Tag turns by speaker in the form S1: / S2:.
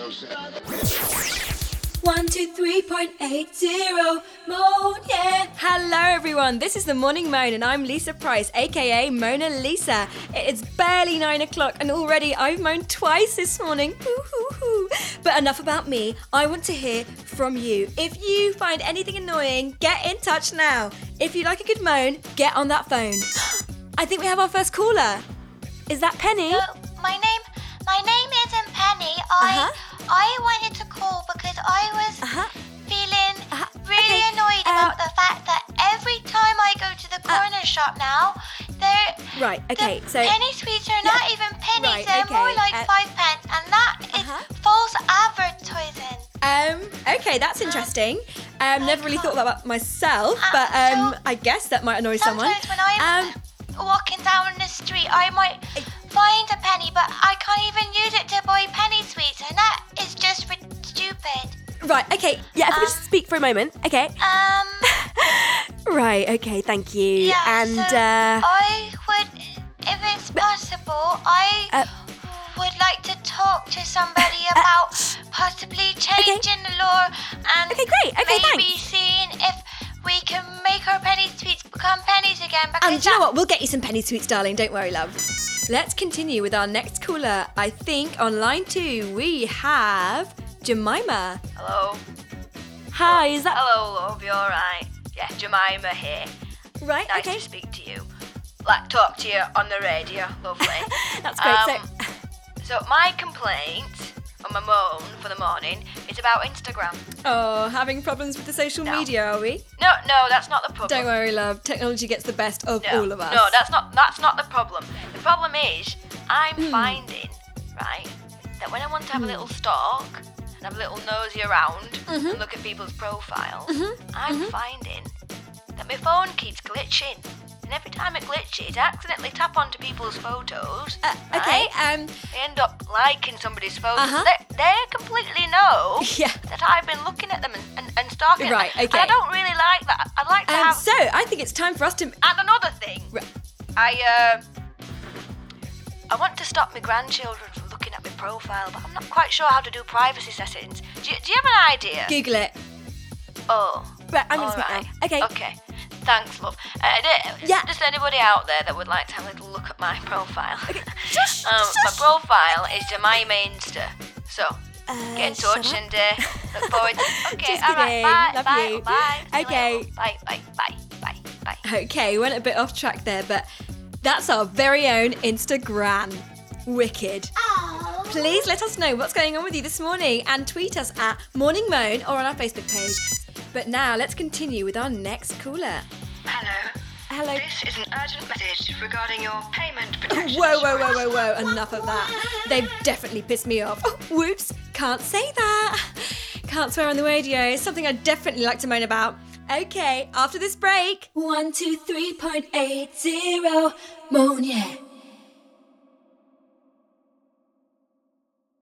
S1: 123.80 Moan, yeah. Hello everyone, this is the Morning Moan and I'm Lisa Price, aka Mona Lisa. It is barely 9 o'clock and already I've moaned twice this morning. But enough about me, I want to hear from you. If you find anything annoying, get in touch now. If you like a good moan, get on that phone. I think we have our first caller. Is that Penny?
S2: No, my name isn't Penny. I wanted to call because I was feeling really annoyed about the fact that every time I go to the corner shop now,
S1: so
S2: penny sweets are not even pennies, they're more like 5 pence, and that is false advertising.
S1: Okay, that's interesting. Never really thought about myself, but I guess that might annoy someone.
S2: Sometimes when I'm walking down the street, I might find a penny, but I can't even use it to buy penny sweets, and that is just stupid.
S1: Right, okay, yeah, if we just speak for a moment, okay. Right, okay, thank you.
S2: Yeah,
S1: and
S2: so I would, if it's possible, I would like to talk to somebody about possibly changing the law and maybe seeing if we can make our penny sweets become pennies again. Because
S1: do you know what? We'll get you some penny sweets, darling. Don't worry, love. Let's continue with our next caller. I think on line 2 we have Jemima.
S3: Hello.
S1: Hi, is that...
S3: Hello, love, you alright? Yeah, Jemima here.
S1: Right,
S3: nice
S1: okay.
S3: to speak to you. Like, talk to you on the radio. Lovely.
S1: That's great.
S3: So my complaint on my moan for the morning is about Instagram.
S1: Oh, having problems with the social media, are we?
S3: No, that's not the problem.
S1: Don't worry, love. Technology gets the best of all of us.
S3: No, that's not the problem. The problem is I'm finding, right, that when I want to have a little stalk and have a little nosy around and look at people's profiles, I'm finding that my phone keeps glitching. And every time it glitches, I accidentally tap onto people's photos.
S1: Okay,
S3: I end up liking somebody's photos. They completely know that I've been looking at them and stalking them.
S1: Right, okay.
S3: And I don't really like that. I'd like to have...
S1: So, I think it's time for us to...
S3: And another thing. I want to stop my grandchildren from looking at my profile, but I'm not quite sure how to do privacy settings. Do you have an idea?
S1: Google it.
S3: Oh.
S1: Right, I'm going to speak now.
S3: Okay. Thanks, love. Just anybody out there that would like to have a little look at my profile.
S1: Okay.
S3: My profile is Jemima Insta. So, get in touch and look forward to... Okay,
S1: Just
S3: alright,
S1: kidding.
S3: bye,
S1: Love
S3: bye,
S1: you.
S3: bye.
S1: Okay.
S3: Bye.
S1: Okay, went a bit off track there, but that's our very own Instagram. Wicked.
S2: Aww.
S1: Please let us know what's going on with you this morning and tweet us at Morning Moan or on our Facebook page. But now let's continue with our next caller.
S4: Hello. This is an urgent message regarding your payment protection.
S1: Whoa. Enough of that. They've definitely pissed me off. Oh, whoops. Can't say that. Can't swear on the radio. It's something I'd definitely like to moan about. Okay, after this break.
S5: 123.80 Moan, yeah.